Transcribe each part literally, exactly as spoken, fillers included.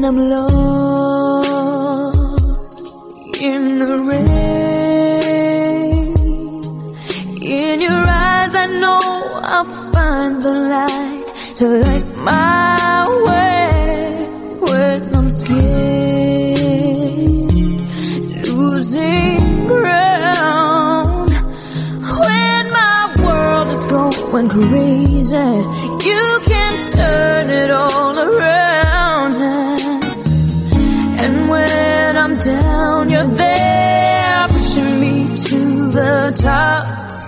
when I'm lost in the rain. In your eyes I know I'll find the light to light my way when I'm scared, losing ground. When my world is going crazy, you can turn it all around. And when I'm down, you're there pushing me to the top.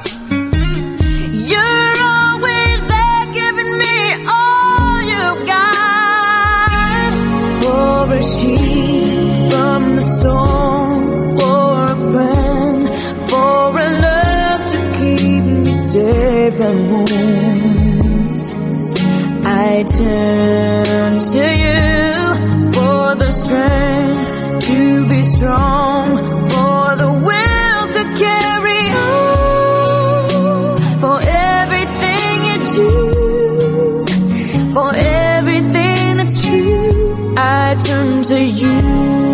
You're always there giving me all you got. For a sheep from the storm, for a friend, for a love to keep me safe and warm. I turn to you for the strength to be strong, for the will to carry on, for everything you do, for everything that's true. I turn to you.